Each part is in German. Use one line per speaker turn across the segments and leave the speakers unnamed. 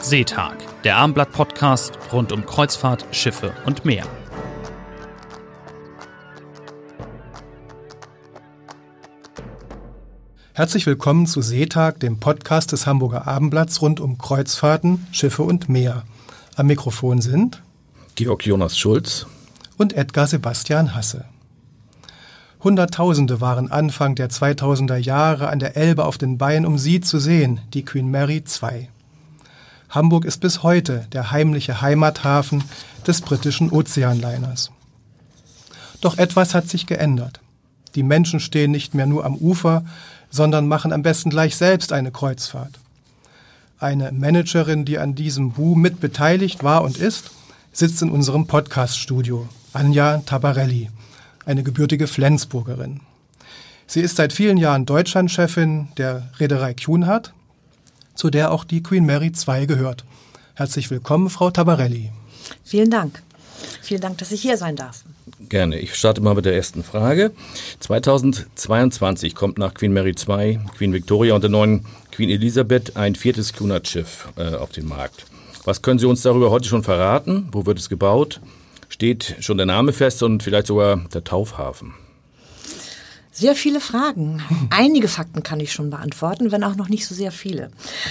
Seetag, der Abendblatt-Podcast rund um Kreuzfahrt, Schiffe und Meer.
Herzlich willkommen zu Seetag, dem Podcast des Hamburger Abendblatts rund um Kreuzfahrten, Schiffe und Meer. Am Mikrofon sind
Georg Jonas Schulz
und Edgar Sebastian Hasse. Hunderttausende waren Anfang der 2000er Jahre an der Elbe auf den Beinen, um sie zu sehen, die Queen Mary II. Hamburg ist bis heute der heimliche Heimathafen des britischen Ozeanliners. Doch etwas hat sich geändert. Die Menschen stehen nicht mehr nur am Ufer, sondern machen am besten gleich selbst eine Kreuzfahrt. Eine Managerin, die an diesem Boom mit beteiligt war und ist, sitzt in unserem Podcast-Studio, Anja Tabarelli, eine gebürtige Flensburgerin. Sie ist seit vielen Jahren Deutschlandchefin der Reederei Cunard, zu der auch die Queen Mary II gehört. Herzlich willkommen, Frau Tabarelli.
Vielen Dank. Vielen Dank, dass ich hier sein darf.
Gerne. Ich starte mal mit der ersten Frage. 2022 kommt nach Queen Mary II, Queen Victoria und der neuen Queen Elizabeth ein viertes Cunard-Schiff auf den Markt. Was können Sie uns darüber heute schon verraten? Wo wird es gebaut? Steht schon der Name fest und vielleicht sogar der Taufhafen?
Sehr viele Fragen. Einige Fakten kann ich schon beantworten, wenn auch noch nicht so sehr viele.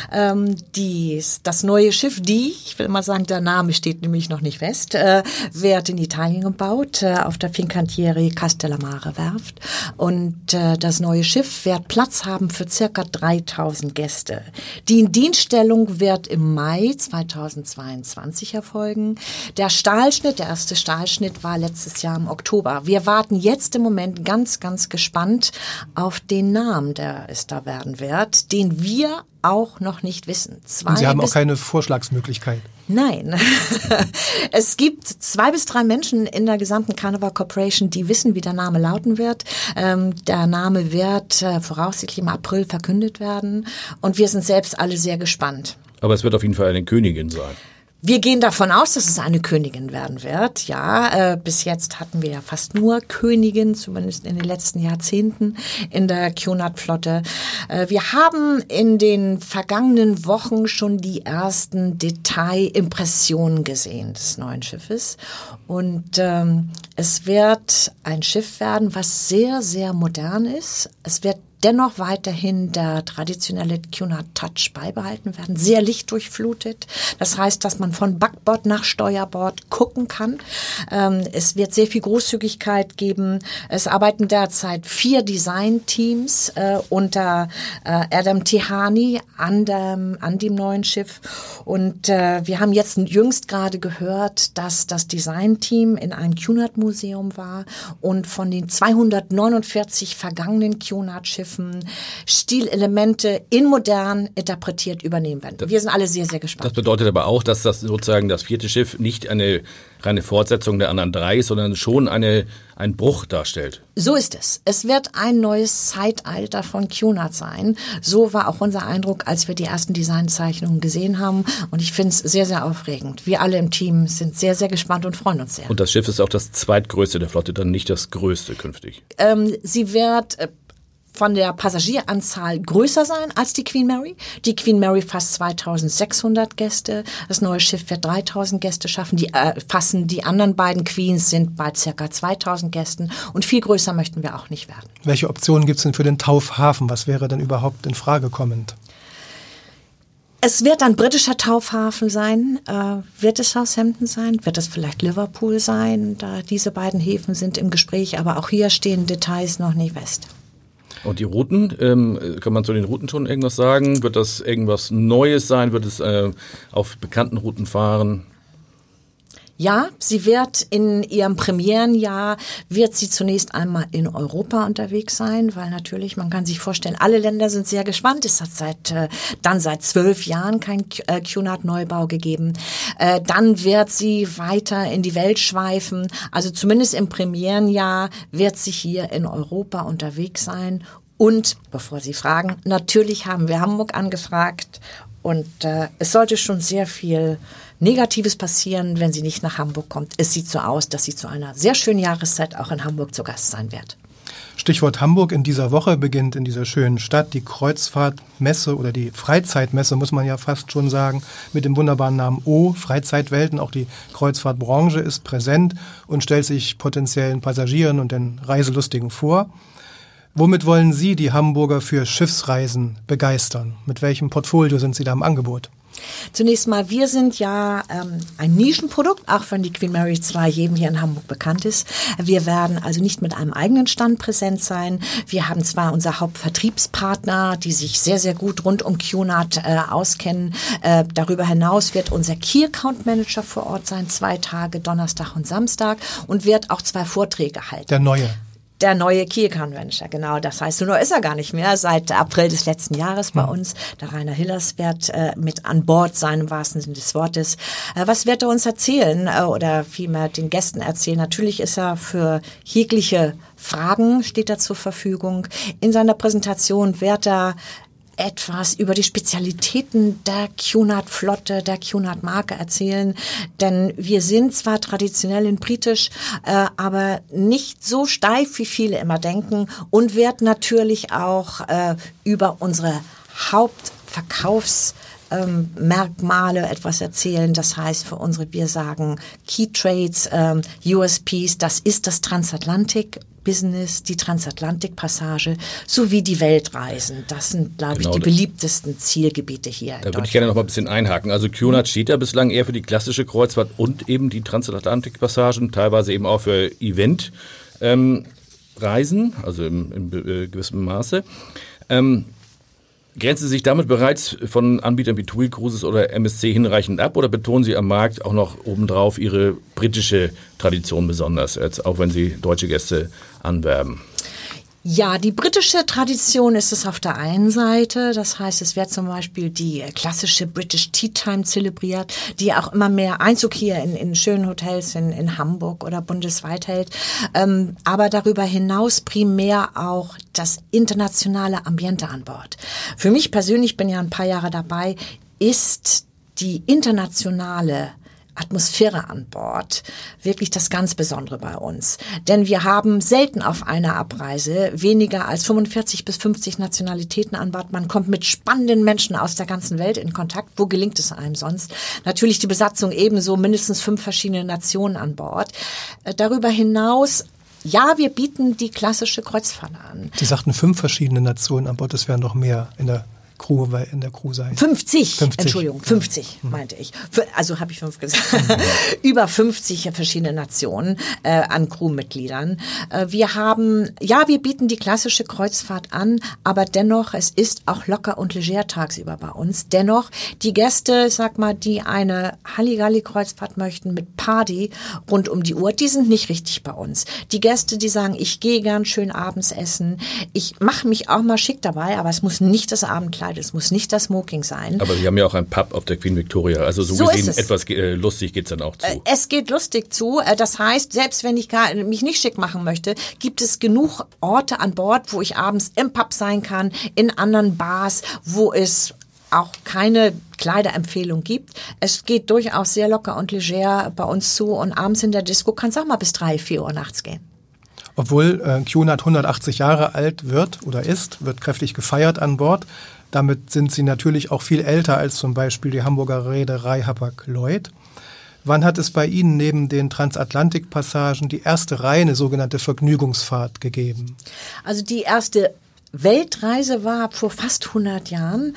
Das neue Schiff, ich will mal sagen, der Name steht nämlich noch nicht fest, wird in Italien gebaut, auf der Fincantieri Castellamare Werft. Und das neue Schiff wird Platz haben für circa 3000 Gäste. Die Indienststellung wird im Mai 2022 erfolgen. Der erste Stahlschnitt war letztes Jahr im Oktober. Wir warten jetzt im Moment ganz gespannt auf den Namen, der es da werden wird, den wir auch noch nicht wissen.
Und Sie haben auch keine Vorschlagsmöglichkeit?
Nein. Es gibt 2 bis 3 Menschen in der gesamten Carnival Corporation, die wissen, wie der Name lauten wird. Der Name wird voraussichtlich im April verkündet werden und wir sind selbst alle sehr gespannt.
Aber es wird auf jeden Fall eine Königin sein.
Wir gehen davon aus, dass es eine Königin werden wird. Ja, bis jetzt hatten wir ja fast nur Königinnen, zumindest in den letzten Jahrzehnten in der Cunard-Flotte. Wir haben in den vergangenen Wochen schon die ersten Detailimpressionen gesehen des neuen Schiffes. Und es wird ein Schiff werden, was sehr, sehr modern ist. Es wird dennoch weiterhin der traditionelle Cunard-Touch beibehalten werden, sehr lichtdurchflutet. Das heißt, dass man von Backbord nach Steuerbord gucken kann. Es wird sehr viel Großzügigkeit geben. Es arbeiten derzeit 4 Designteams unter Adam Tihani an dem neuen Schiff. Und wir haben jetzt jüngst gerade gehört, dass das Designteam in einem Cunard-Museum war und von den 249 vergangenen Cunard-Schiffen Stilelemente in modern interpretiert übernehmen werden. Wir sind alle sehr, sehr gespannt.
Das bedeutet aber auch, dass das sozusagen das vierte Schiff nicht eine reine Fortsetzung der anderen 3 ist, sondern schon einen Bruch darstellt.
So ist es. Es wird ein neues Zeitalter von Cunard sein. So war auch unser Eindruck, als wir die ersten Designzeichnungen gesehen haben. Und ich finde es sehr, sehr aufregend. Wir alle im Team sind sehr, sehr gespannt und freuen uns sehr.
Und das Schiff ist auch das zweitgrößte der Flotte, dann nicht das größte künftig.
Sie wird von der Passagieranzahl größer sein als die Queen Mary. Die Queen Mary fasst 2600 Gäste. Das neue Schiff wird 3000 Gäste schaffen. Die anderen beiden Queens sind bei ca. 2000 Gästen. Und viel größer möchten wir auch nicht werden.
Welche Optionen gibt es denn für den Taufhafen? Was wäre denn überhaupt in Frage kommend?
Es wird ein britischer Taufhafen sein. Wird es Southampton sein? Wird es vielleicht Liverpool sein? Diese beiden Häfen sind im Gespräch. Aber auch hier stehen Details noch nicht fest.
Und die Routen, kann man zu den Routen schon irgendwas sagen? Wird das irgendwas Neues sein? Wird es auf bekannten Routen fahren?
Ja, sie wird in ihrem Premierenjahr, wird sie zunächst einmal in Europa unterwegs sein, weil natürlich, man kann sich vorstellen, alle Länder sind sehr gespannt. Es hat seit 12 Jahren kein Cunard-Neubau gegeben. Dann wird sie weiter in die Welt schweifen. Also zumindest im Premierenjahr wird sie hier in Europa unterwegs sein. Und, bevor Sie fragen, natürlich haben wir Hamburg angefragt. Und es sollte schon sehr viel Negatives passieren, wenn sie nicht nach Hamburg kommt. Es sieht so aus, dass sie zu einer sehr schönen Jahreszeit auch in Hamburg zu Gast sein wird.
Stichwort Hamburg: In dieser Woche beginnt in dieser schönen Stadt die Kreuzfahrtmesse oder die Freizeitmesse, muss man ja fast schon sagen, mit dem wunderbaren Namen Freizeitwelten. Auch die Kreuzfahrtbranche ist präsent und stellt sich potenziellen Passagieren und den Reiselustigen vor. Womit wollen Sie die Hamburger für Schiffsreisen begeistern? Mit welchem Portfolio sind Sie da im Angebot?
Zunächst mal, wir sind ja ein Nischenprodukt, auch wenn die Queen Mary 2 jedem hier in Hamburg bekannt ist. Wir werden also nicht mit einem eigenen Stand präsent sein. Wir haben zwar unser Hauptvertriebspartner, die sich sehr, sehr gut rund um Cunard auskennen. Darüber hinaus wird unser Key Account Manager vor Ort sein, 2 Tage, Donnerstag und Samstag, und wird auch 2 Vorträge halten. Der neue Key Account Manager, genau. Das heißt, so neu ist er gar nicht mehr. Seit April des letzten Jahres bei uns. Der Rainer Hillers wird mit an Bord sein, im wahrsten Sinne des Wortes. Was wird er uns erzählen oder vielmehr den Gästen erzählen? Natürlich ist er für jegliche Fragen, steht er zur Verfügung. In seiner Präsentation wird er etwas über die Spezialitäten der Cunard-Flotte, der Cunard-Marke erzählen. Denn wir sind zwar traditionell in britisch, aber nicht so steif, wie viele immer denken, und wird natürlich auch über unsere Hauptverkaufsmerkmale etwas erzählen. Das heißt für unsere, wir sagen Key Trades, USPs, das ist das Transatlantik-Business, die Transatlantik-Passage sowie die Weltreisen. Das sind, glaube ich, die beliebtesten Zielgebiete hier in Deutschland.
Da würde ich gerne noch mal ein bisschen einhaken. Also Cunard steht ja bislang eher für die klassische Kreuzfahrt und eben die Transatlantik-Passagen, teilweise eben auch für Event-Reisen, also im gewissen Maße. Grenzen Sie sich damit bereits von Anbietern wie TUI Cruises oder MSC hinreichend ab, oder betonen Sie am Markt auch noch obendrauf Ihre britische Tradition besonders, auch wenn Sie deutsche Gäste anwerben?
Ja, die britische Tradition ist es auf der einen Seite. Das heißt, es wird zum Beispiel die klassische British Tea Time zelebriert, die auch immer mehr Einzug hier in schönen Hotels in Hamburg oder bundesweit hält. Aber darüber hinaus primär auch das internationale Ambiente an Bord. Für mich persönlich, bin ja ein paar Jahre dabei, ist die internationale Atmosphäre an Bord wirklich das ganz Besondere bei uns. Denn wir haben selten auf einer Abreise weniger als 45 bis 50 Nationalitäten an Bord. Man kommt mit spannenden Menschen aus der ganzen Welt in Kontakt. Wo gelingt es einem sonst? Natürlich die Besatzung ebenso, mindestens 5 verschiedene Nationen an Bord. Darüber hinaus, ja, wir bieten die klassische Kreuzfahrt an.
Sie sagten 5 verschiedene Nationen an Bord, es wären noch mehr in der Crew sein.
50, Entschuldigung, 50 meinte ich. Also habe ich 5 gesagt. Über 50 verschiedene Nationen an Crewmitgliedern. Wir bieten die klassische Kreuzfahrt an, aber dennoch, es ist auch locker und leger tagsüber bei uns. Dennoch, die Gäste, die eine Halligalli-Kreuzfahrt möchten mit Party rund um die Uhr, die sind nicht richtig bei uns. Die Gäste, die sagen, ich gehe gern schön abends essen, ich mache mich auch mal schick dabei, aber es muss nicht das Abendkleid, es muss nicht das Smoking sein.
Aber Sie haben ja auch einen Pub auf der Queen Victoria, also so gesehen etwas lustig geht es dann auch zu.
Es geht lustig zu, das heißt, selbst wenn ich mich nicht schick machen möchte, gibt es genug Orte an Bord, wo ich abends im Pub sein kann, in anderen Bars, wo es auch keine Kleiderempfehlung gibt. Es geht durchaus sehr locker und leger bei uns zu, und abends in der Disco kann es auch mal bis 3, 4 Uhr nachts gehen.
Obwohl Cunard 180 Jahre alt wird kräftig gefeiert an Bord. Damit sind sie natürlich auch viel älter als zum Beispiel die Hamburger Reederei Hapag-Lloyd. Wann hat es bei Ihnen neben den Transatlantikpassagen die erste reine sogenannte Vergnügungsfahrt gegeben?
Also die erste Weltreise war vor fast 100 Jahren.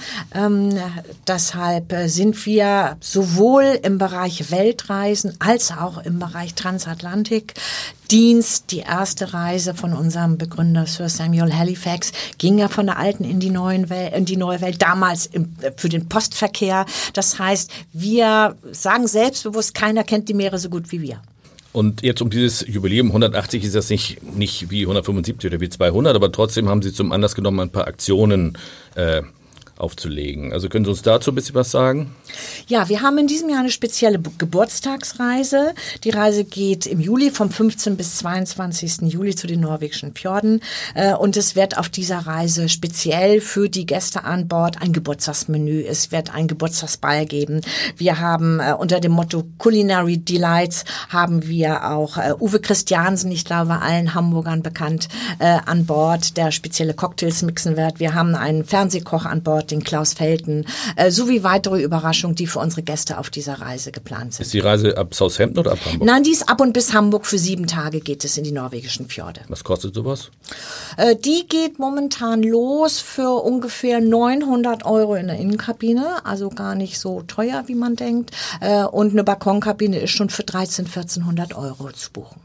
Deshalb sind wir sowohl im Bereich Weltreisen als auch im Bereich Transatlantikdienst. Die erste Reise von unserem Begründer Sir Samuel Halifax ging ja von der alten in die neue Welt, damals für den Postverkehr. Das heißt, wir sagen selbstbewusst, keiner kennt die Meere so gut wie wir.
Und jetzt um dieses Jubiläum 180 ist das nicht wie 175 oder wie 200, aber trotzdem haben Sie zum Anlass genommen, ein paar Aktionen aufzulegen. Also können Sie uns dazu ein bisschen was sagen?
Ja, wir haben in diesem Jahr eine spezielle Geburtstagsreise. Die Reise geht im Juli vom 15. bis 22. Juli zu den norwegischen Fjorden. Und es wird auf dieser Reise speziell für die Gäste an Bord ein Geburtstagsmenü. Es wird ein Geburtstagsball geben. Wir haben unter dem Motto Culinary Delights haben wir auch Uwe Christiansen, ich glaube allen Hamburgern bekannt, an Bord, der spezielle Cocktails mixen wird. Wir haben einen Fernsehkoch an Bord, den Klaus Felten, sowie weitere Überraschungen, die für unsere Gäste auf dieser Reise geplant sind.
Ist die Reise ab Southampton oder ab Hamburg?
Nein, die ist ab und bis Hamburg. Für 7 Tage geht es in die norwegischen Fjorde.
Was kostet sowas?
Die geht momentan los für ungefähr 900 € in der Innenkabine, also gar nicht so teuer, wie man denkt. Und eine Balkonkabine ist schon für 1.400 € zu buchen.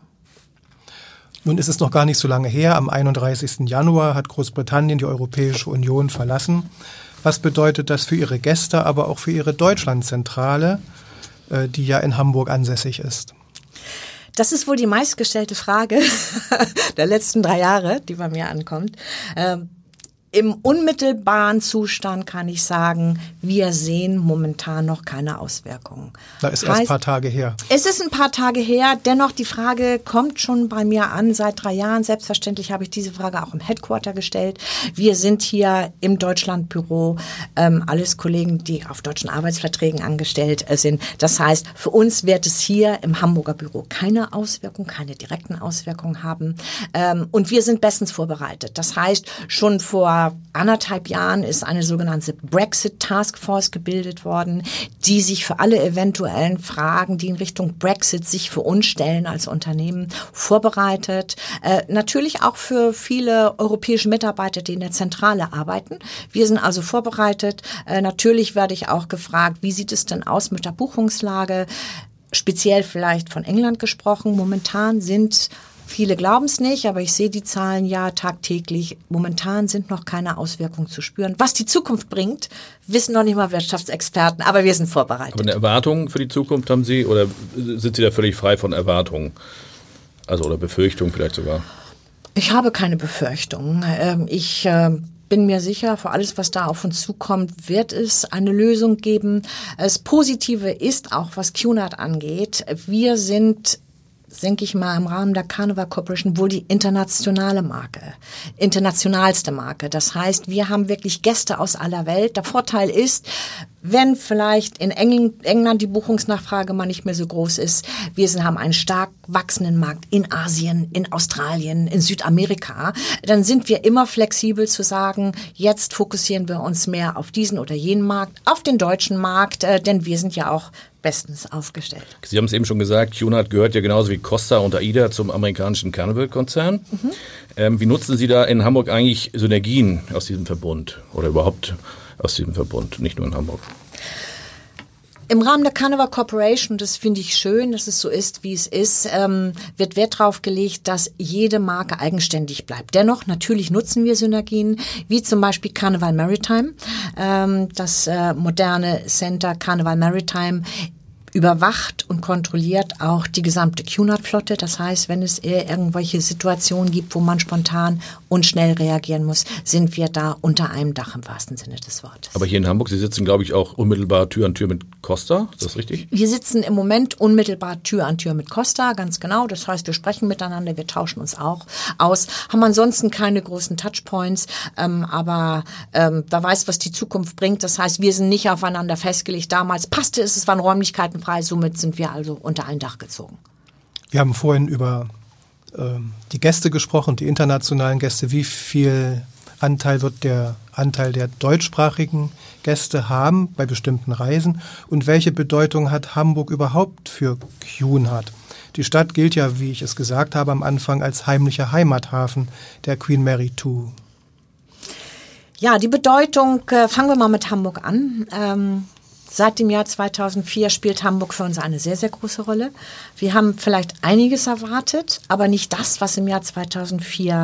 Nun ist es noch gar nicht so lange her. Am 31. Januar hat Großbritannien die Europäische Union verlassen. Was bedeutet das für Ihre Gäste, aber auch für Ihre Deutschlandzentrale, die ja in Hamburg ansässig ist?
Das ist wohl die meistgestellte Frage der letzten 3 Jahre, die bei mir ankommt. Im unmittelbaren Zustand kann ich sagen, wir sehen momentan noch keine Auswirkungen.
Da ist erst ein paar Tage her.
Es ist ein paar Tage her, dennoch die Frage kommt schon bei mir an seit 3 Jahren. Selbstverständlich habe ich diese Frage auch im Headquarter gestellt. Wir sind hier im Deutschlandbüro, alles Kollegen, die auf deutschen Arbeitsverträgen angestellt sind. Das heißt, für uns wird es hier im Hamburger Büro keine Auswirkungen, keine direkten Auswirkungen haben. Und wir sind bestens vorbereitet. Das heißt, schon vor 1,5 Jahren ist eine sogenannte Brexit Task Force gebildet worden, die sich für alle eventuellen Fragen, die in Richtung Brexit sich für uns stellen als Unternehmen, vorbereitet. Natürlich auch für viele europäische Mitarbeiter, die in der Zentrale arbeiten. Wir sind also vorbereitet. Natürlich werde ich auch gefragt, wie sieht es denn aus mit der Buchungslage? Speziell vielleicht von England gesprochen. Momentan sind viele glauben es nicht, aber ich sehe die Zahlen ja tagtäglich. Momentan sind noch keine Auswirkungen zu spüren. Was die Zukunft bringt, wissen noch nicht mal Wirtschaftsexperten, aber wir sind vorbereitet.
Aber eine Erwartung für die Zukunft haben Sie oder sind Sie da völlig frei von Erwartungen? Also oder Befürchtungen vielleicht sogar?
Ich habe keine Befürchtungen. Ich bin mir sicher, für alles, was da auf uns zukommt, wird es eine Lösung geben. Das Positive ist auch, was Cunard angeht. Wir sind, denke ich mal, im Rahmen der Carnival Corporation wohl die internationalste Marke. Das heißt, wir haben wirklich Gäste aus aller Welt. Der Vorteil ist, wenn vielleicht in England die Buchungsnachfrage mal nicht mehr so groß ist, haben einen stark wachsenden Markt in Asien, in Australien, in Südamerika, dann sind wir immer flexibel zu sagen, jetzt fokussieren wir uns mehr auf diesen oder jenen Markt, auf den deutschen Markt, denn wir sind ja auch bestens aufgestellt.
Sie haben es eben schon gesagt, Cunard gehört ja genauso wie Costa und AIDA zum amerikanischen Carnival-Konzern. Wie nutzen Sie da in Hamburg eigentlich Synergien aus diesem Verbund oder überhaupt aus diesem Verbund, nicht nur in Hamburg?
Im Rahmen der Carnival Corporation, das finde ich schön, dass es so ist, wie es ist, wird Wert darauf gelegt, dass jede Marke eigenständig bleibt. Dennoch, natürlich nutzen wir Synergien, wie zum Beispiel Carnival Maritime. Das moderne Center Carnival Maritime überwacht und kontrolliert auch die gesamte Cunard-Flotte. Das heißt, wenn es irgendwelche Situationen gibt, wo man spontan und schnell reagieren muss, sind wir da unter einem Dach im wahrsten Sinne des Wortes.
Aber hier in Hamburg, Sie sitzen, glaube ich, auch unmittelbar Tür an Tür mit Costa. Ist das richtig?
Wir sitzen im Moment unmittelbar Tür an Tür mit Costa, ganz genau. Das heißt, wir sprechen miteinander, wir tauschen uns auch aus. Haben ansonsten keine großen Touchpoints, aber wer weiß, was die Zukunft bringt. Das heißt, wir sind nicht aufeinander festgelegt. Damals passte es waren Räumlichkeiten frei, somit sind wir also unter ein Dach gezogen.
Wir haben vorhin über die Gäste gesprochen, die internationalen Gäste. Wie viel Anteil wird der Anteil der deutschsprachigen Gäste haben bei bestimmten Reisen? Und welche Bedeutung hat Hamburg überhaupt für Cunard? Die Stadt gilt ja, wie ich es gesagt habe, am Anfang als heimlicher Heimathafen der Queen Mary II.
Ja, die Bedeutung, fangen wir mal mit Hamburg an. Seit dem Jahr 2004 spielt Hamburg für uns eine sehr, sehr große Rolle. Wir haben vielleicht einiges erwartet, aber nicht das, was im Jahr 2004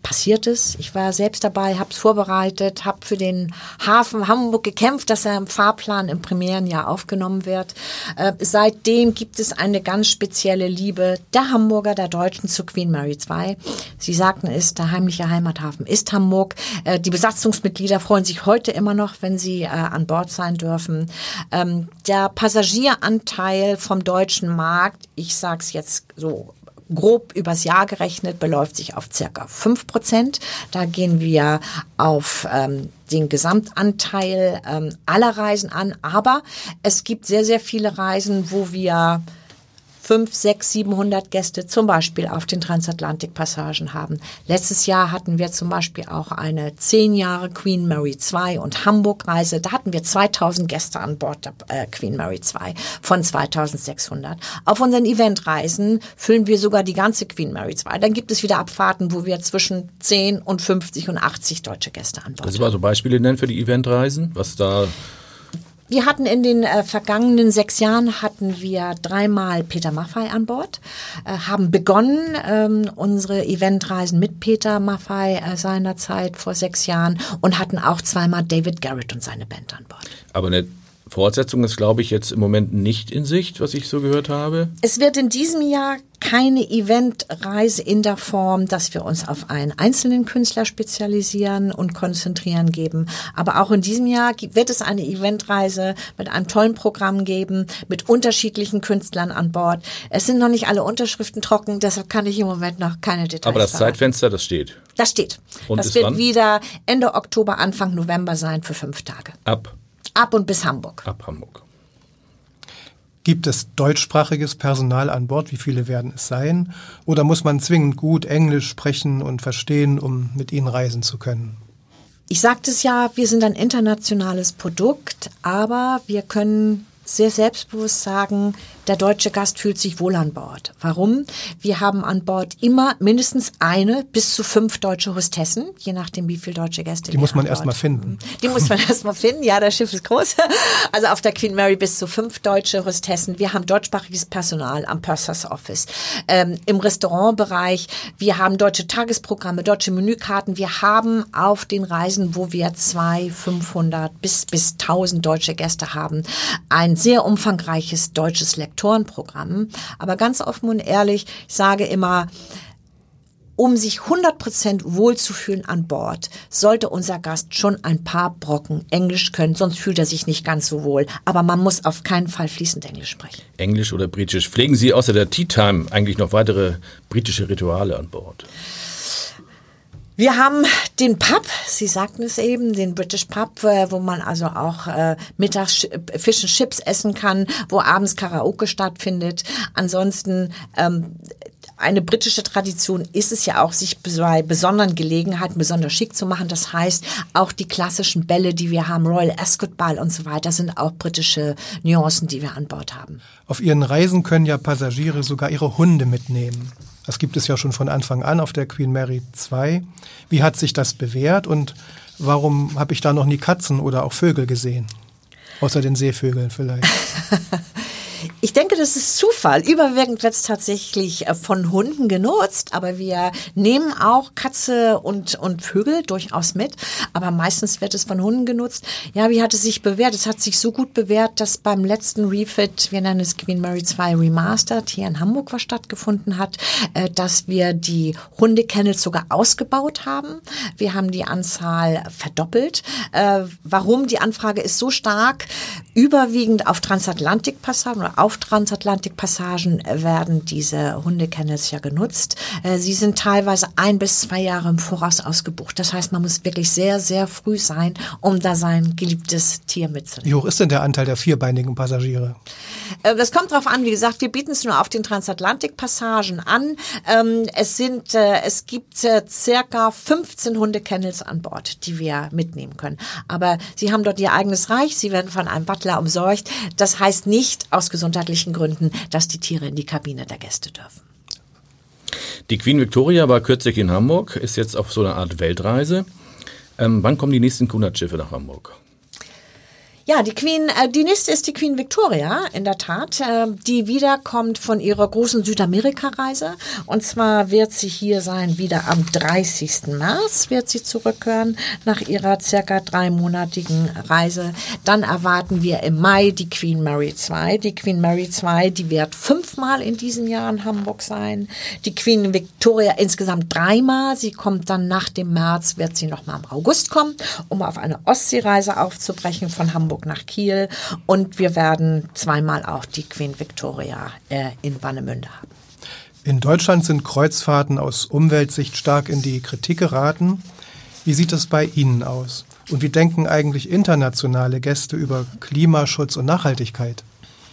passiert es. Ich war selbst dabei, habe es vorbereitet, habe für den Hafen Hamburg gekämpft, dass er im Fahrplan im Premierenjahr aufgenommen wird. Seitdem gibt es eine ganz spezielle Liebe der Hamburger, der Deutschen zu Queen Mary II. Sie sagten es, der heimliche Heimathafen ist Hamburg. Die Besatzungsmitglieder freuen sich heute immer noch, wenn sie an Bord sein dürfen. Der Passagieranteil vom deutschen Markt, ich sage es jetzt so grob übers Jahr gerechnet, beläuft sich auf circa 5%. Da gehen wir auf den Gesamtanteil aller Reisen an. Aber es gibt sehr, sehr viele Reisen, wo wir 500, 600, 700 Gäste zum Beispiel auf den Transatlantikpassagen haben. Letztes Jahr hatten wir zum Beispiel auch eine 10 Jahre Queen Mary II und Hamburg-Reise. Da hatten wir 2000 Gäste an Bord der Queen Mary II von 2600. Auf unseren Eventreisen füllen wir sogar die ganze Queen Mary II. Dann gibt es wieder Abfahrten, wo wir zwischen 10 und 50 und 80 deutsche Gäste an Bord haben.
Kannst du mal so Beispiele nennen für die Eventreisen? Was da...
Wir hatten in den vergangenen 6 Jahren hatten wir 3-mal Peter Maffay an Bord, haben begonnen unsere Eventreisen mit Peter Maffay seinerzeit vor 6 Jahren und hatten auch 2-mal David Garrett und seine Band an Bord.
Aber eine Fortsetzung ist, glaube ich, jetzt im Moment nicht in Sicht, was ich so gehört habe.
Es wird in diesem Jahr keine Eventreise in der Form, dass wir uns auf einen einzelnen Künstler spezialisieren und konzentrieren geben. Aber auch in diesem Jahr wird es eine Eventreise mit einem tollen Programm geben, mit unterschiedlichen Künstlern an Bord. Es sind noch nicht alle Unterschriften trocken, deshalb kann ich im Moment noch keine Details
Aber das
verraten.
Zeitfenster, das steht?
Das steht.
Und
das
ist
wird
wann?
wieder Ende Oktober, Anfang November sein für 5 Tage. Ab und bis Hamburg.
Ab Hamburg.
Gibt es deutschsprachiges Personal an Bord? Wie viele werden es sein? Oder muss man zwingend gut Englisch sprechen und verstehen, um mit ihnen reisen zu können?
Ich sagte es ja, wir sind ein internationales Produkt, aber wir können sehr selbstbewusst sagen, der deutsche Gast fühlt sich wohl an Bord. Warum? Wir haben an Bord immer mindestens 1 bis zu 5 deutsche Hostessen, je nachdem, wie viele deutsche Gäste
Die muss man erst mal finden.
Die muss man erst mal finden. Ja, das Schiff ist groß. Also auf der Queen Mary bis zu 5 deutsche Hostessen. Wir haben deutschsprachiges Personal am Purser's Office. Im Restaurantbereich, wir haben deutsche Tagesprogramme, deutsche Menükarten. Wir haben auf den Reisen, wo wir 200, 500 bis 1000 deutsche Gäste haben, ein sehr umfangreiches deutsches Lektorenprogramm. Aber ganz offen und ehrlich, ich sage immer, um sich 100% wohlzufühlen an Bord, sollte unser Gast schon ein paar Brocken Englisch können, sonst fühlt er sich nicht ganz so wohl. Aber man muss auf keinen Fall fließend Englisch sprechen.
Englisch oder Britisch. Pflegen Sie außer der Tea Time eigentlich noch weitere britische Rituale an Bord?
Wir haben den Pub, Sie sagten es eben, den British Pub, wo man also auch mittags Fish and Chips essen kann, wo abends Karaoke stattfindet. Ansonsten eine britische Tradition ist es ja auch, sich bei besonderen Gelegenheiten besonders schick zu machen. Das heißt, auch die klassischen Bälle, die wir haben, Royal Ascot Ball und so weiter, sind auch britische Nuancen, die wir an Bord haben.
Auf ihren Reisen können ja Passagiere sogar ihre Hunde mitnehmen. Das gibt es ja schon von Anfang an auf der Queen Mary II. Wie hat sich das bewährt und warum habe ich da noch nie Katzen oder auch Vögel gesehen? Außer den Seevögeln vielleicht.
Ich denke, das ist Zufall. Überwiegend wird es tatsächlich von Hunden genutzt, aber wir nehmen auch Katze und Vögel durchaus mit, aber meistens wird es von Hunden genutzt. Ja, wie hat es sich bewährt? Es hat sich so gut bewährt, dass beim letzten Refit, wir nennen es Queen Mary II Remastered, hier in Hamburg was stattgefunden hat, dass wir die Hundekennels sogar ausgebaut haben. Wir haben die Anzahl verdoppelt. Warum? Die Anfrage ist so stark. Überwiegend auf Transatlantikpassagen oder auf Transatlantikpassagen werden diese Hundekennels ja genutzt. Sie sind teilweise 1 bis 2 Jahre im Voraus ausgebucht. Das heißt, man muss wirklich sehr, sehr früh sein, um da sein geliebtes Tier mitzunehmen.
Wie hoch ist denn der Anteil der vierbeinigen Passagiere?
Das kommt drauf an. Wie gesagt, wir bieten es nur auf den Transatlantikpassagen an. Es gibt circa 15 Hundekennels an Bord, die wir mitnehmen können. Aber sie haben dort ihr eigenes Reich. Sie werden von einem Butler umsorgt. Das heißt nicht aus gesundheitlichen Gründen, dass die Tiere in die Kabine der Gäste dürfen.
Die Queen Victoria war kürzlich in Hamburg, ist jetzt auf so einer Art Weltreise. Wann kommen die nächsten Cunard-Schiffe nach Hamburg?
Ja, die nächste ist die Queen Victoria, in der Tat, die wiederkommt von ihrer großen Südamerika-Reise. Und zwar wird sie hier sein, wieder am 30. März wird sie zurückkehren, nach ihrer circa 3-monatigen Reise. Dann erwarten wir im Mai die Queen Mary II. Die Queen Mary II, die wird 5-mal in diesem Jahr in Hamburg sein. Die Queen Victoria insgesamt 3-mal. Sie kommt dann nach dem März, wird sie nochmal im August kommen, um auf eine Ostseereise aufzubrechen von Hamburg nach Kiel, und wir werden 2-mal auch die Queen Victoria in Warnemünde haben.
In Deutschland sind Kreuzfahrten aus Umweltsicht stark in die Kritik geraten. Wie sieht es bei Ihnen aus? Und wie denken eigentlich internationale Gäste über Klimaschutz und Nachhaltigkeit?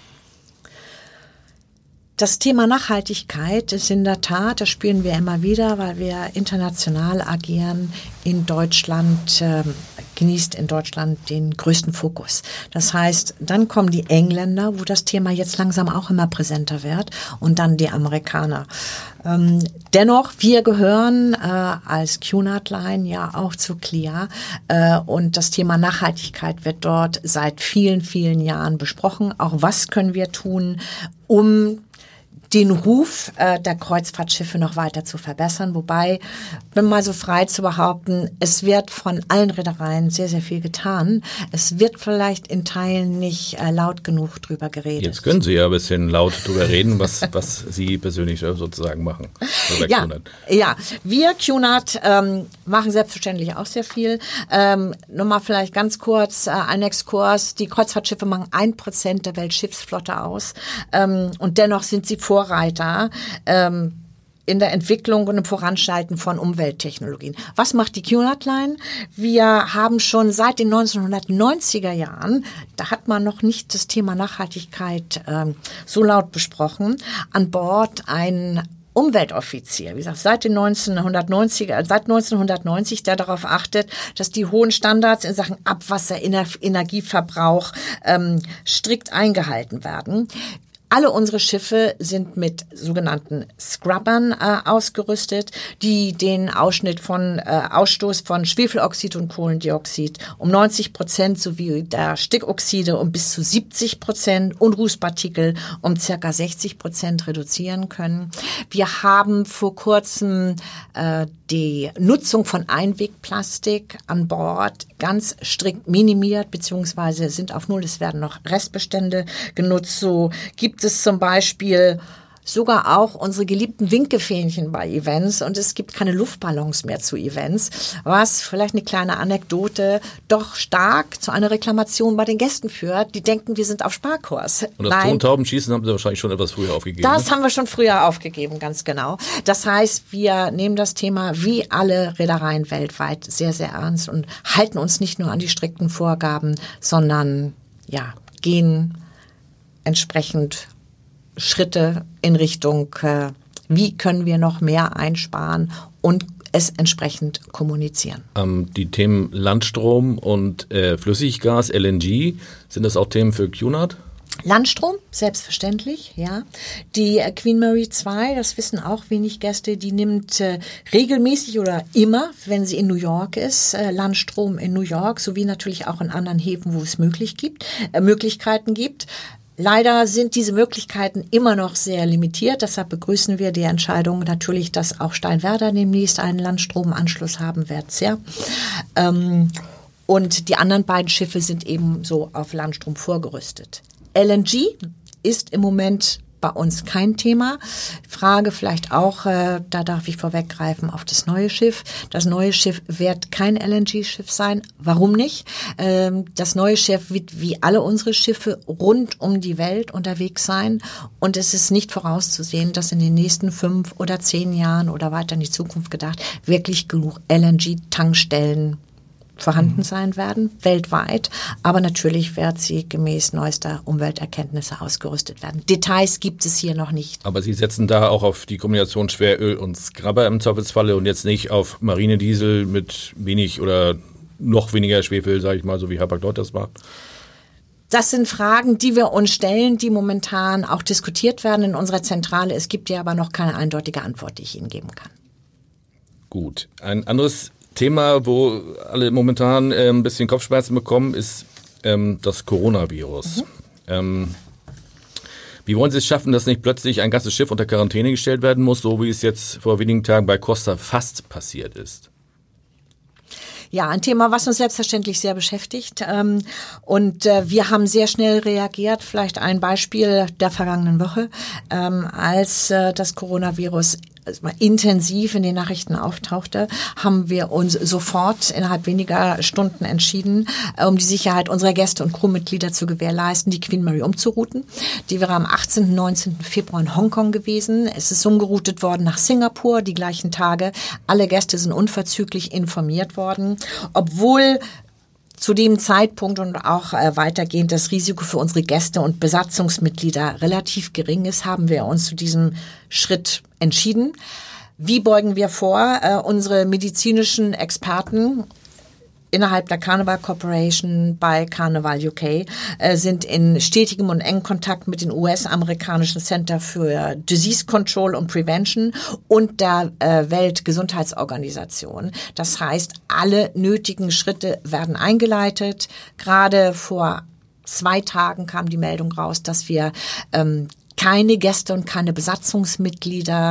Das Thema Nachhaltigkeit ist in der Tat, das spüren wir immer wieder, weil wir international agieren. In Deutschland genießt in Deutschland den größten Fokus. Das heißt, dann kommen die Engländer, wo das Thema jetzt langsam auch immer präsenter wird, und dann die Amerikaner. Dennoch, wir gehören als Cunard Line ja auch zu CLIA, und das Thema Nachhaltigkeit wird dort seit vielen, vielen Jahren besprochen. Auch was können wir tun, um den Ruf der Kreuzfahrtschiffe noch weiter zu verbessern. Wobei, bin mal so frei zu behaupten, es wird von allen Reedereien sehr, sehr viel getan. Es wird vielleicht in Teilen nicht laut genug drüber geredet.
Jetzt können Sie ja ein bisschen laut drüber reden, was Sie persönlich sozusagen machen.
Ja, wir Cunard machen selbstverständlich auch sehr viel. Nur mal vielleicht ganz kurz ein Exkurs. Die Kreuzfahrtschiffe machen 1% der Weltschiffsflotte aus, und dennoch sind sie Vorreiter in der Entwicklung und im Voranschreiten von Umwelttechnologien. Was macht die Cunard Line? Wir haben schon seit den 1990er Jahren, da hat man noch nicht das Thema Nachhaltigkeit so laut besprochen, an Bord einen Umweltoffizier, wie gesagt, seit 1990, der darauf achtet, dass die hohen Standards in Sachen Abwasser, Energieverbrauch strikt eingehalten werden. Alle unsere Schiffe sind mit sogenannten Scrubbern ausgerüstet, die den Ausstoß von Schwefeloxid und Kohlendioxid um 90% sowie der Stickoxide um bis zu 70% und Rußpartikel um ca. 60% reduzieren können. Wir haben vor kurzem die Nutzung von Einwegplastik an Bord ganz strikt minimiert, beziehungsweise sind auf Null. Es werden noch Restbestände genutzt. So gibt es zum Beispiel sogar auch unsere geliebten Winkefähnchen bei Events, und es gibt keine Luftballons mehr zu Events, was vielleicht eine kleine Anekdote doch stark zu einer Reklamation bei den Gästen führt, die denken, wir sind auf Sparkurs.
Und das Tontaubenschießen haben Sie wahrscheinlich schon etwas früher aufgegeben.
Das haben wir schon früher aufgegeben, ganz genau. Das heißt, wir nehmen das Thema wie alle Reedereien weltweit sehr, sehr ernst und halten uns nicht nur an die strikten Vorgaben, sondern gehen entsprechend Schritte in Richtung, wie können wir noch mehr einsparen und es entsprechend kommunizieren.
Die Themen Landstrom und Flüssiggas, LNG, sind das auch Themen für Cunard?
Landstrom, selbstverständlich, ja. Die Queen Mary II, das wissen auch wenig Gäste, die nimmt regelmäßig oder immer, wenn sie in New York ist, Landstrom in New York, sowie natürlich auch in anderen Häfen, wo es Möglichkeiten gibt. Leider sind diese Möglichkeiten immer noch sehr limitiert. Deshalb begrüßen wir die Entscheidung natürlich, dass auch Steinwerder demnächst einen Landstromanschluss haben wird. Ja. Und die anderen beiden Schiffe sind eben so auf Landstrom vorgerüstet. LNG ist im Moment bei uns kein Thema. Frage vielleicht auch, da darf ich vorweggreifen, auf das neue Schiff. Das neue Schiff wird kein LNG-Schiff sein. Warum nicht? Das neue Schiff wird wie alle unsere Schiffe rund um die Welt unterwegs sein. Und es ist nicht vorauszusehen, dass in den nächsten 5 oder 10 Jahren oder weiter in die Zukunft gedacht wirklich genug LNG-Tankstellen vorhanden sein werden, weltweit. Aber natürlich wird sie gemäß neuester Umwelterkenntnisse ausgerüstet werden. Details gibt es hier noch nicht.
Aber Sie setzen da auch auf die Kombination Schweröl und Scrubber im Zweifelsfalle und jetzt nicht auf Marinediesel mit wenig oder noch weniger Schwefel, sage ich mal, so wie Hapag-Lloyd das macht?
Das sind Fragen, die wir uns stellen, die momentan auch diskutiert werden in unserer Zentrale. Es gibt ja aber noch keine eindeutige Antwort, die ich Ihnen geben kann.
Gut. Ein anderes Thema, wo alle momentan ein bisschen Kopfschmerzen bekommen, ist das Coronavirus. Wie wollen Sie es schaffen, dass nicht plötzlich ein ganzes Schiff unter Quarantäne gestellt werden muss, so wie es jetzt vor wenigen Tagen bei Costa fast passiert ist?
Ja, ein Thema, was uns selbstverständlich sehr beschäftigt. Und wir haben sehr schnell reagiert. Vielleicht ein Beispiel der vergangenen Woche, als das Coronavirus intensiv in den Nachrichten auftauchte, haben wir uns sofort innerhalb weniger Stunden entschieden, um die Sicherheit unserer Gäste und Crewmitglieder zu gewährleisten, die Queen Mary umzurouten. Die wäre am 18. und 19. Februar in Hongkong gewesen. Es ist umgeroutet worden nach Singapur, die gleichen Tage. Alle Gäste sind unverzüglich informiert worden, obwohl zu dem Zeitpunkt und auch weitergehend das Risiko für unsere Gäste und Besatzungsmitglieder relativ gering ist, haben wir uns zu diesem Schritt entschieden. Wie beugen wir vor? Unsere medizinischen Experten innerhalb der Carnival Corporation bei Carnival UK sind in stetigem und engen Kontakt mit dem US-amerikanischen Center für Disease Control und Prevention und der Weltgesundheitsorganisation. Das heißt, alle nötigen Schritte werden eingeleitet. Gerade vor 2 Tagen kam die Meldung raus, dass wir keine Gäste und keine Besatzungsmitglieder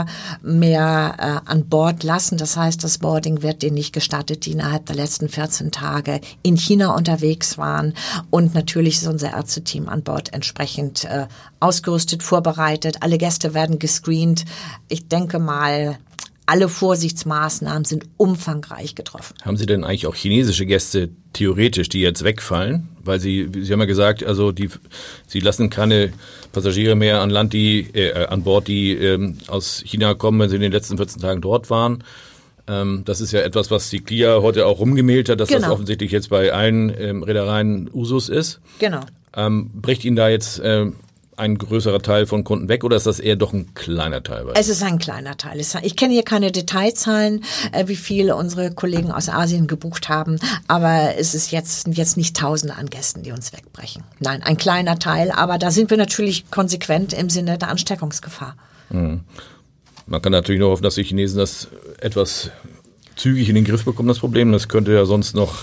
mehr an Bord lassen. Das heißt, das Boarding wird denen nicht gestattet, die innerhalb der letzten 14 Tage in China unterwegs waren. Und natürlich ist unser Ärzteteam an Bord entsprechend ausgerüstet, vorbereitet. Alle Gäste werden gescreent. Ich denke mal, alle Vorsichtsmaßnahmen sind umfangreich getroffen.
Haben Sie denn eigentlich auch chinesische Gäste theoretisch, die jetzt wegfallen? Weil Sie haben ja gesagt, also Sie lassen keine Passagiere mehr an Land, an Bord, die aus China kommen, wenn sie in den letzten 14 Tagen dort waren. Das ist ja etwas, was die CLIA heute auch rumgemailt hat, dass das offensichtlich jetzt bei allen Reedereien Usus ist.
Genau.
Bricht Ihnen da jetzt ein größerer Teil von Kunden weg oder ist das eher doch ein kleiner Teil?
Es ist ein kleiner Teil. Ich kenne hier keine Detailzahlen, wie viele unsere Kollegen aus Asien gebucht haben, aber es ist jetzt nicht Tausende an Gästen, die uns wegbrechen. Nein, ein kleiner Teil, aber da sind wir natürlich konsequent im Sinne der Ansteckungsgefahr.
Mhm. Man kann natürlich nur hoffen, dass die Chinesen das etwas zügig in den Griff bekommen, das Problem. Das könnte ja sonst noch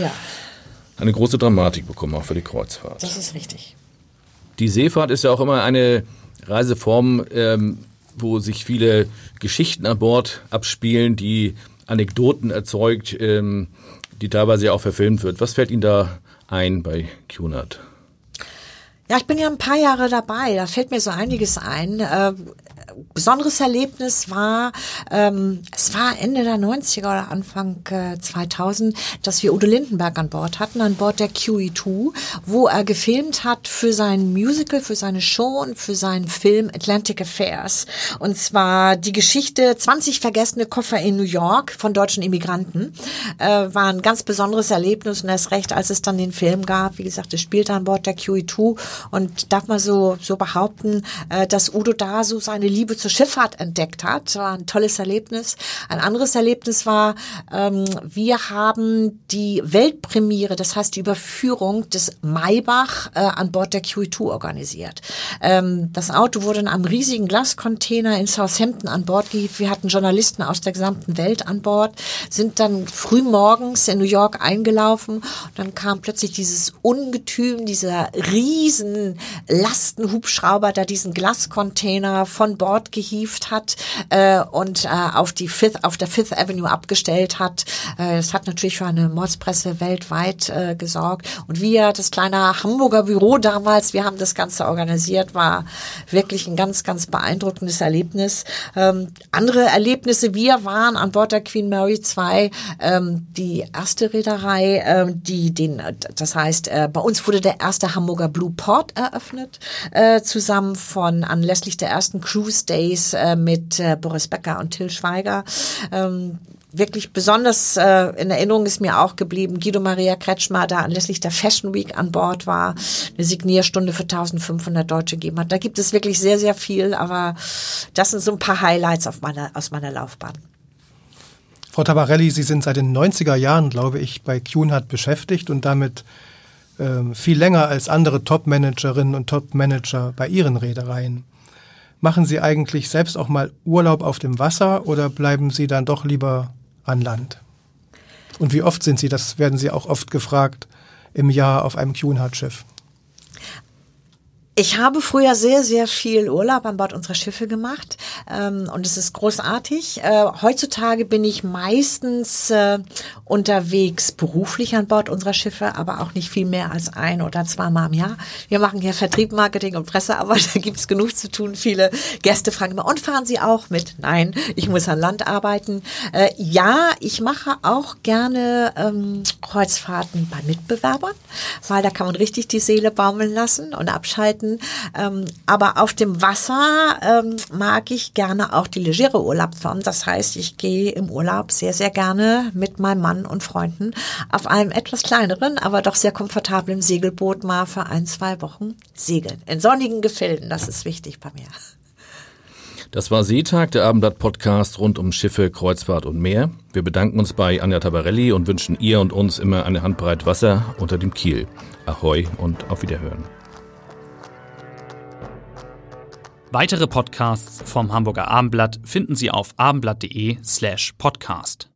eine große Dramatik bekommen, auch für die Kreuzfahrt.
Das ist richtig.
Die Seefahrt ist ja auch immer eine Reiseform, wo sich viele Geschichten an Bord abspielen, die Anekdoten erzeugt, die teilweise ja auch verfilmt wird. Was fällt Ihnen da ein bei Cunard?
Ja, ich bin ja ein paar Jahre dabei, da fällt mir so einiges ein. Besonderes Erlebnis war, es war Ende der 90er oder Anfang 2000, dass wir Udo Lindenberg an Bord der QE2, wo er gefilmt hat für sein Musical, für seine Show und für seinen Film Atlantic Affairs. Und zwar die Geschichte 20 vergessene Koffer in New York von deutschen Immigranten. War ein ganz besonderes Erlebnis und erst recht, als es dann den Film gab. Wie gesagt, es spielte an Bord der QE2 und darf man so behaupten, dass Udo da so seine Liebe zur Schifffahrt entdeckt hat. Das war ein tolles Erlebnis. Ein anderes Erlebnis war, wir haben die Weltpremiere, das heißt die Überführung des Maybach an Bord der QE2 organisiert. Das Auto wurde in einem riesigen Glascontainer in Southampton an Bord gehievt. Wir hatten Journalisten aus der gesamten Welt an Bord, sind dann früh morgens in New York eingelaufen und dann kam plötzlich dieses Ungetüm, dieser riesen Lastenhubschrauber, der diesen Glascontainer von Bord gehievt hat und auf der Fifth Avenue abgestellt hat. Das hat natürlich für eine Mordspresse weltweit gesorgt. Und wir, das kleine Hamburger Büro damals, wir haben das Ganze organisiert, war wirklich ein ganz, ganz beeindruckendes Erlebnis. Andere Erlebnisse, wir waren an Bord der Queen Mary 2, die erste Reederei, das heißt, bei uns wurde der erste Hamburger Blue Port eröffnet, zusammen anlässlich der ersten Cruise Days mit Boris Becker und Till Schweiger. Wirklich besonders in Erinnerung ist mir auch geblieben Guido Maria Kretschmer, der anlässlich der Fashion Week an Bord war, eine Signierstunde für 1500 Deutsche gegeben hat. Da gibt es wirklich sehr, sehr viel, aber das sind so ein paar Highlights aus meiner Laufbahn.
Frau Tabarelli, Sie sind seit den 90er Jahren, glaube ich, bei Cunard beschäftigt und damit viel länger als andere Top-Managerinnen und Top-Manager bei Ihren Reedereien. Machen Sie eigentlich selbst auch mal Urlaub auf dem Wasser oder bleiben Sie dann doch lieber an Land? Und wie oft sind Sie, das werden Sie auch oft gefragt, im Jahr auf einem Cunard-Schiff?
Ich habe früher sehr, sehr viel Urlaub an Bord unserer Schiffe gemacht und es ist großartig. Heutzutage bin ich meistens unterwegs beruflich an Bord unserer Schiffe, aber auch nicht viel mehr als 1 oder 2 Mal im Jahr. Wir machen hier Vertrieb, Marketing und Pressearbeit, da gibt es genug zu tun. Viele Gäste fragen immer, und fahren Sie auch mit? Nein, ich muss an Land arbeiten. Ja, ich mache auch gerne Kreuzfahrten bei Mitbewerbern, weil da kann man richtig die Seele baumeln lassen und abschalten. Aber auf dem Wasser mag ich gerne auch die legere Urlaubsform. Das heißt, ich gehe im Urlaub sehr, sehr gerne mit meinem Mann und Freunden auf einem etwas kleineren, aber doch sehr komfortablen Segelboot mal für 1-2 Wochen segeln. In sonnigen Gefilden, das ist wichtig bei mir.
Das war Seetag, der Abendblatt-Podcast rund um Schiffe, Kreuzfahrt und mehr. Wir bedanken uns bei Anja Tabarelli und wünschen ihr und uns immer eine Handbreit Wasser unter dem Kiel. Ahoi und auf Wiederhören.
Weitere Podcasts vom Hamburger Abendblatt finden Sie auf abendblatt.de/podcast.